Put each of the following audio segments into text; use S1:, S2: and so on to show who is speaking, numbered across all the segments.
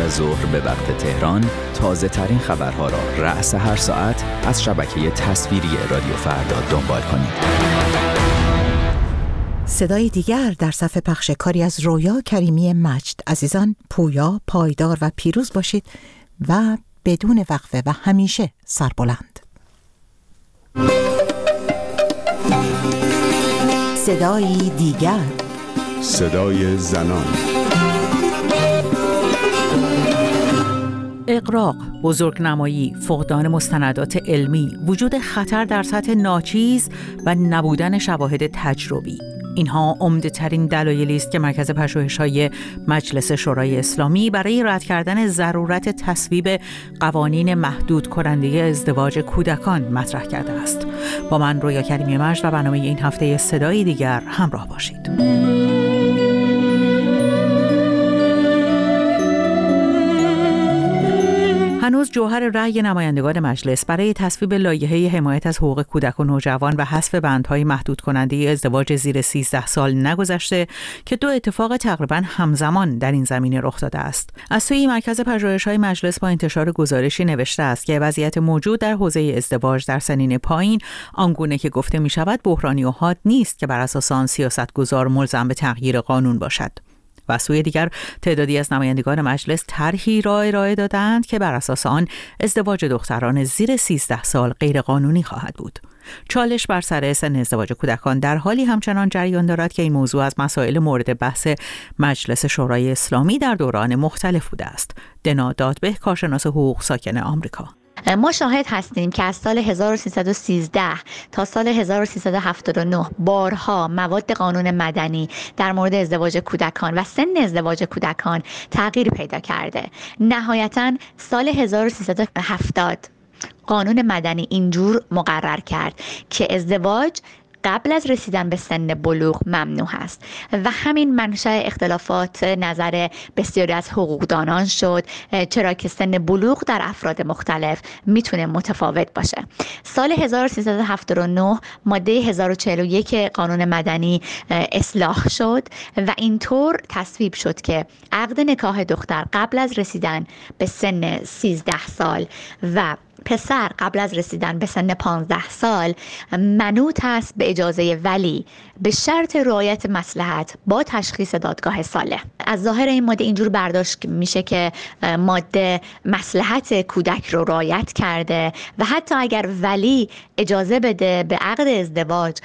S1: از ظهر به وقت تهران تازه ترین خبرها را رأس هر ساعت از شبکه تصویری رادیو فردا دنبال کنید.
S2: صدای دیگر در صفحه پخش کاری از رویا کریمی مجد. عزیزان، پویا، پایدار و پیروز باشید و بدون وقفه و همیشه سربلند. صدای دیگر،
S3: صدای زنان.
S4: اغراق، بزرگنمایی، فقدان مستندات علمی، وجود خطر در سطح ناچیز و نبودن شواهد تجربی، اینها عمده‌ترین دلایلی است که مرکز پژوهش‌های مجلس شورای اسلامی برای رد کردن ضرورت تصویب قوانین محدود کننده ازدواج کودکان مطرح کرده است. با من رویا کریمی مجد و برنامه این هفته صدای دیگر همراه باشید. هنوز جوهر رأی نمایندگان مجلس برای تصویب لایحه حمایت از حقوق کودک و نوجوان و حذف بندهای محدود کننده ازدواج زیر 13 سال نگذشته که دو اتفاق تقریباً همزمان در این زمینه رخ داده است. از سوی مرکز پژوهش‌های مجلس با انتشار گزارشی نوشته است که وضعیت موجود در حوزه ازدواج در سنین پایین آنگونه که گفته می‌شود بحرانی و حاد نیست که بر اساس آن سیاستگزار ملزم به تغییر قانون باشد. و سوی دیگر تعدادی از نمایندگان مجلس طرحی را ارائه دادند که بر اساس آن ازدواج دختران زیر 13 سال غیر قانونی خواهد بود. چالش بر سر سن ازدواج کودکان در حالی همچنان جریان دارد که این موضوع از مسائل مورد بحث مجلس شورای اسلامی در دوران مختلف بوده است. دنا دادبه، کارشناس حقوق ساکن آمریکا:
S5: ما شاهد هستیم که از سال 1313 تا سال 1379 بارها مواد قانون مدنی در مورد ازدواج کودکان و سن ازدواج کودکان تغییر پیدا کرده. نهایتاً سال 1370 قانون مدنی اینجور مقرر کرد که ازدواج قبل از رسیدن به سن بلوغ ممنوع است و همین منشأ اختلافات نظر بسیاری از حقوقدانان شد، چرا که سن بلوغ در افراد مختلف میتونه متفاوت باشه. سال 1379 ماده 1041 قانون مدنی اصلاح شد و اینطور تصویب شد که عقد نکاح دختر قبل از رسیدن به سن 13 سال و پسر قبل از رسیدن به سن 15 سال منوط است به اجازه ولی به شرط رعایت مصلحت با تشخیص دادگاه صالح. از ظاهر این ماده اینجور برداشت میشه که ماده مصلحت کودک رو رعایت کرده و حتی اگر ولی اجازه بده به عقد ازدواج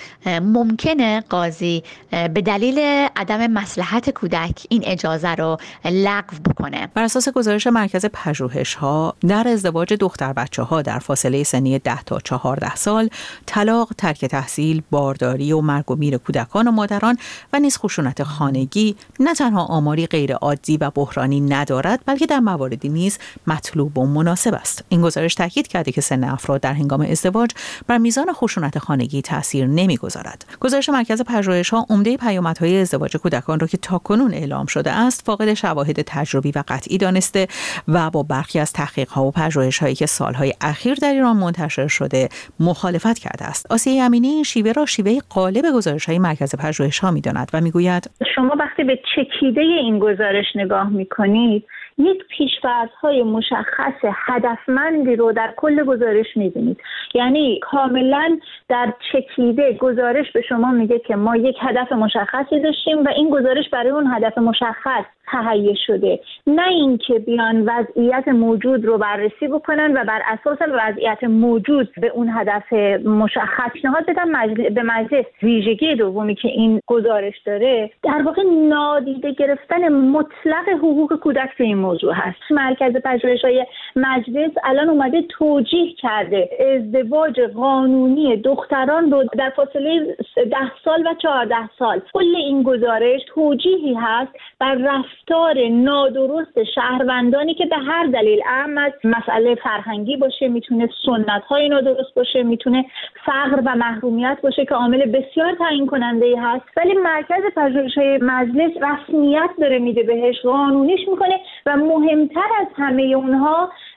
S5: ممکنه قاضی به دلیل عدم مصلحت کودک این اجازه رو لغو بکنه.
S4: بر اساس گزارش مرکز پژوهش‌ها در ازدواج دختر بچه‌ها در فاصله سنی 10 تا 14 سال، طلاق، ترک تحصیل، بارداری و مرگ و میر کودکان و مادران و نیز خشونت خانگی نه تنها آماری غیر عادی و بحرانی ندارد، بلکه در مواردی نیز مطلوب و مناسب است. این گزارش تاکید کرده که سن افراد در هنگام ازدواج بر میزان خشونت خانگی تاثیر نمی‌گذارد. گزارش مرکز پژوهش‌ها عمده پیامدهای ازدواج کودکان را که تاکنون اعلام شده است فاقد شواهد تجربی و قطعی دانسته و با برخی از تحقیق‌ها و پژوهش‌هایی که سال‌های اخیر در ایران منتشر شده مخالفت کرده است. آسیه امینی این شیوه را شیوه غالب گزارش‌های مرکز پژوهش‌ها می‌داند و می‌گوید
S6: شما وقتی به چکیده این گزارش نگاه می‌کنید یک پیش‌فرض‌های مشخص هدفمندی رو در کل گزارش می‌بینید. یعنی کاملاً در چکیده گزارش به شما میگه که ما یک هدف مشخصی داشتیم و این گزارش برای اون هدف مشخص تهیه شده، نه اینکه بیان وضعیت موجود رو بررسی بکنن و بر اساس وضعیت موجود به اون هدف مشخص پیشنهاد بدن. به مجلس ویژگی دومی که این گزارش داره در واقع نادیده گرفتن مطلق حقوق کودک تو این موضوع هست. مرکز پژوهش‌های مجلس الان اومده توجیه کرده ازدواج قانونی دختران رو در فاصله 10 سال و 14 سال. کل این گزارش توجیهی هست بر رفتار نادرست شهروندانی که به هر دلیل، از مسئله فرهنگی باشه، میتونه سنت‌های نادرست باشه، میتونه فقر و محرومیت باشه که عامل بسیار تعیین کننده‌ای هست، ولی مرکز پژوهش‌های مجلس رسمیت داره میده بهش، قانونیش میکنه و مهمتر از همه اونها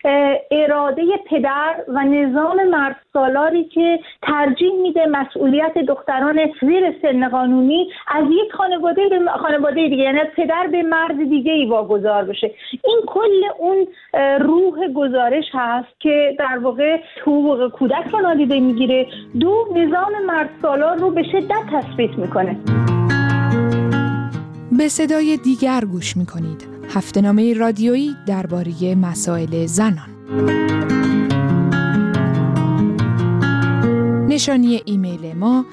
S6: اراده پدر و نظام مردسالاری که ترجیح میده مسئولیت دختران زیر سن قانونی از یک خانواده به خانواده دیگه، یعنی از پدر به مرد دیگه ای واگذار بشه. این کل اون روح گزارش هست که در واقع حقوق کودک رو نادیده میگیره. دو، نظام مردسالار رو به شدت تثبیت میکنه.
S7: به صدای دیگر گوش میکنید. هفته‌نامه رادیویی درباره مسائل زنان. نشانی ایمیل ما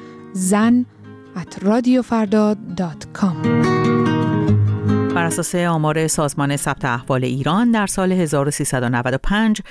S7: zan@radiofarda.com.
S4: بر اساس آمار سازمان ثبت احوال ایران در سال 1395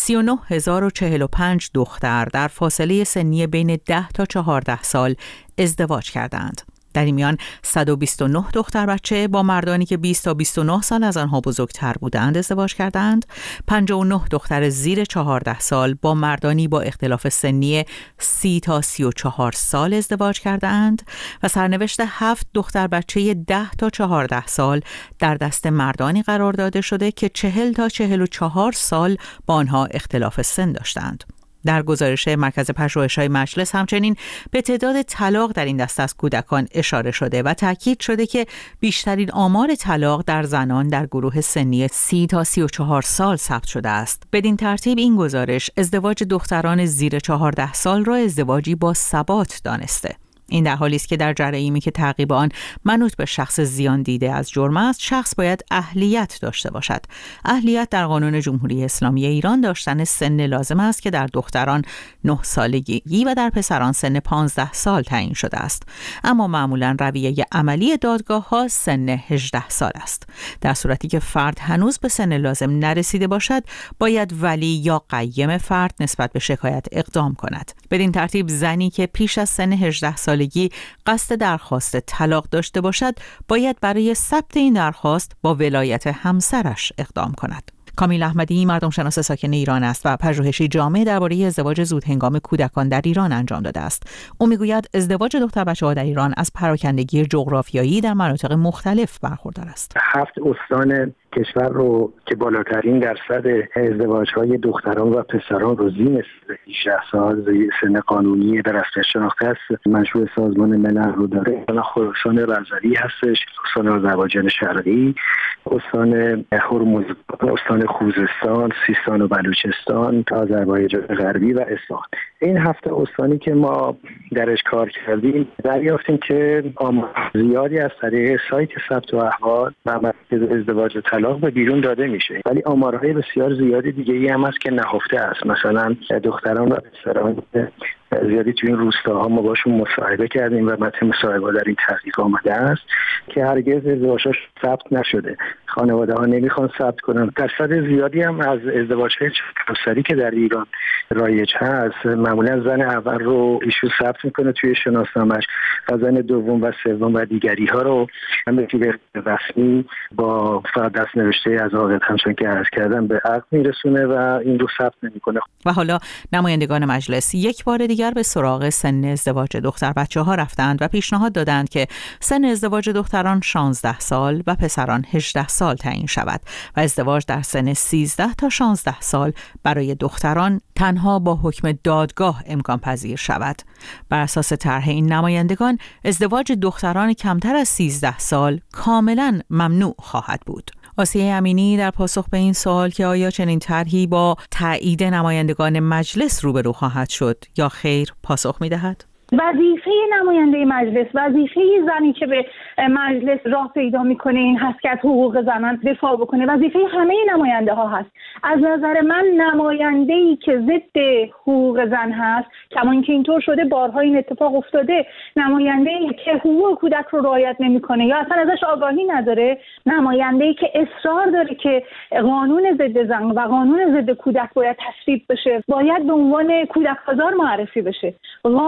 S4: 39045 دختر در فاصله سنی بین 10 تا 14 سال ازدواج کردند. در این میان 129 دختر بچه با مردانی که 20 تا 29 سال از آنها بزرگتر بودند ازدواج کردند. 59 دختر زیر 14 سال با مردانی با اختلاف سنی 30 تا 34 سال ازدواج کردند و سرنوشت 7 دختر بچه 10 تا 14 سال در دست مردانی قرار داده شده که 40 تا 44 سال با آنها اختلاف سن داشتند. در گزارش مرکز پژوهش‌های مجلس همچنین به تعداد طلاق در این دسته از کودکان اشاره شده و تاکید شده که بیشترین آمار طلاق در زنان در گروه سنی 30 تا 34 سال ثبت شده است. بدین ترتیب این گزارش ازدواج دختران زیر 14 سال را ازدواجی با ثبات دانسته. این در حالی است که در جرایمی که تعقیب آن منوط به شخص زیان دیده از جرم است، شخص باید اهلیت داشته باشد. اهلیت در قانون جمهوری اسلامی ایران داشتن سن لازم است که در دختران 9 سالگی و در پسران سن 15 سال تعیین شده است. اما معمولا رویه عملی دادگاه‌ها سن 18 سال است. در صورتی که فرد هنوز به سن لازم نرسیده باشد، باید ولی یا قیم فرد نسبت به شکایت اقدام کند. بدین ترتیب زنی که پیش از سن 18 سالگی قصد درخواست طلاق داشته باشد، باید برای ثبت این درخواست با ولایت همسرش اقدام کند. کامیل احمدی مردم شناس ساکن ایران است و پژوهشی جامع درباره ازدواج زودهنگام کودکان در ایران انجام داده است. او میگوید ازدواج دختر بچه‌ها در ایران از پراکندگی جغرافیایی در مناطق مختلف برخوردار است.
S8: 7 استان کشور رو که بالاترین درصد ازدواج‌های دختران و پسران رو زیر 18 سال سن قانونی در اصل شناخته است مشروع سازمان ملل رو داره. خراسان رضوی هستش، استان آذربایجان شرقی، استان هرمز، استان خوزستان، سیستان و بلوچستان، آذربایجان غربی و اصفهان. این 7 استانی که ما درش کار کردیم دریافتیم که آمار زیادی از طریق سایت ثبت احوال و مرکز ازدواج و طلاق به بیرون داده میشه، ولی آمارهای بسیار زیادی دیگه ای هم هست که نهفته است. مثلا دختران و پسران زیادی توی این روستاها ما باشون مصاحبه کردیم و متن مصاحبه در این تحقیق آمده است که هرگز ازدواجش ثبت نشده. خانواده ها نمیخوان ثبت کنن. درصد زیادی هم از ازدواج‌های همسری که در ایران رایج هست، معمولا زن اول رو ایشون ثبت میکنه توی شناسنامه‌اش و زن دوم و سوم و دیگری ها رو هم به رسمی با فقط دست نوشته از عاقد همچون که عرض کردم به عقد میرسونه و این رو ثبت نمیکنه.
S4: و حالا نمایندگان مجلس یک بار دیگر به سراغ سن ازدواج دختر بچه‌ها رفتند و پیشنهاد دادند که سن ازدواج دختران 16 سال و پسران 18 سال تعیین شود و ازدواج در سن 13 تا 16 سال برای دختران تنها با حکم دادگاه امکان پذیر شود. بر اساس طرح این نمایندگان ازدواج دختران کمتر از 13 سال کاملا ممنوع خواهد بود. آسیه امینی در پاسخ به این سوال که آیا چنین طرحی با تایید نمایندگان مجلس روبرو خواهد شد یا خیر پاسخ می‌دهد.
S6: وظیفه نماینده مجلس، وظیفه زنی که به مجلس راه پیدا میکنه این هست که از حقوق زنان دفاع بکنه. وظیفه همه نماینده ها هست. از نظر من نماینده‌ای که ضد حقوق زن هست، کما اینکه اینطور شده بارها این اتفاق افتاده، نماینده‌ای که حقوق کودک رو رعایت نمیکنه یا اصلا ازش آگاهی نداره، نماینده‌ای که اصرار داره که قانون ضد زن و قانون ضد کودک باید تصویب بشه، باید به عنوان کودک آزار معرفی بشه. قانونی که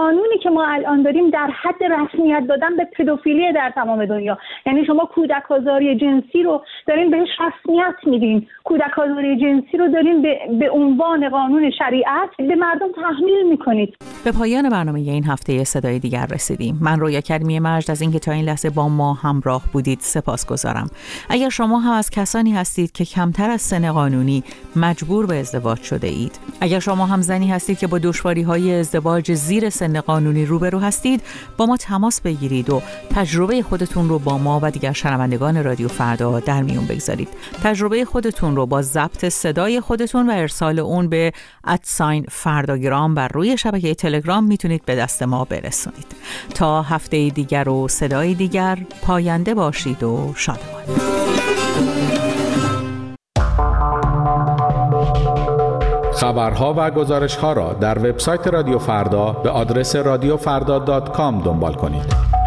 S6: که ما الان داریم در حد رسمیت دادن به پدوفیلی در تمام دنیا. یعنی شما کودک آزاری جنسی رو دارین بهش رسمیت میدین، کودک آزاری جنسی رو دارین به عنوان قانون شریعت به مردم تحمیل میکنید.
S4: به پایان برنامه این هفته صدای دیگر رسیدیم. من رویا کریمی مجد از اینکه تا این لحظه با ما همراه بودید سپاسگزارم. اگر شما هم از کسانی هستید که کمتر از سن قانونی مجبور به ازدواج شده اید، اگر شما هم زنی هستید که با دشواری‌های ازدواج زیر سن قانونی روبرو هستید، با ما تماس بگیرید و تجربه خودتون رو با ما و دیگر شنوندگان رادیو فردا در میون بگذارید. تجربه خودتون رو با ضبط صدای خودتون و ارسال اون به @فرداگرام بر روی شبکه تلگرام میتونید به دست ما برسونید. تا هفته دیگر و صدای دیگر، پاینده باشید و شادمان.
S9: خبرها و گزارش‌ها را در وبسایت رادیو فردا به آدرس radiofrda.com دنبال کنید.